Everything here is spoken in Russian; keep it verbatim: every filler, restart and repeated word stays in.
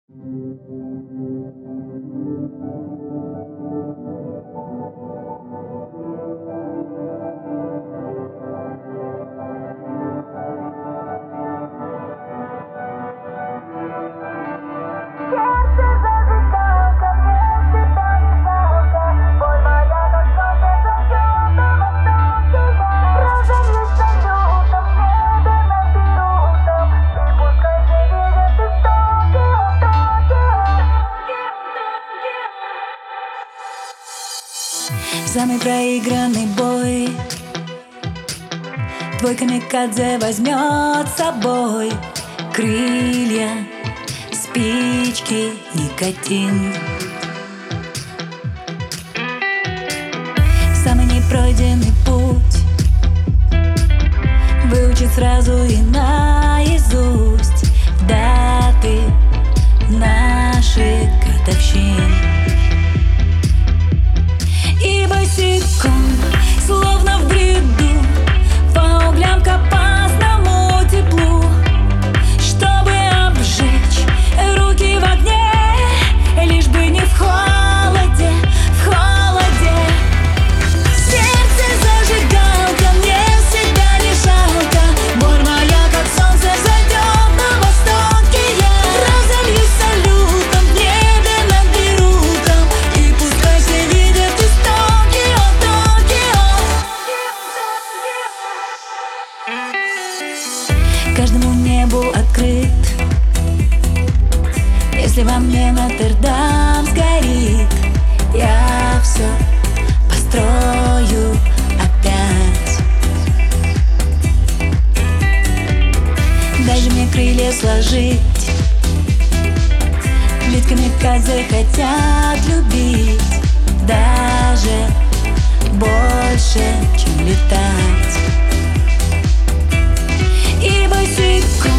Самый проигранный бой твой камикадзе возьмет с собой крылья, спички, никотин. Самый непройденный путь выучит сразу и наизусть даты наших годовщин. И босиком, словно в бреду, по углям к опасному теплу, чтобы обжечь руки в огне, лишь бы не в холоде, в холоде. Сердце зажигалка, мне себя не жалко. Боль моя, как солнце, взойдет на востоке. Я разольюсь салютом в небе над Бейрутом, и пускай все видят Токио, Токио. Каждому небу открыт, если во мне Нотр-Дам сгорит, я все построю опять. Дай же мне крылья сложить, ведь камикадзе хотят любить даже больше, чем летать. И босиком,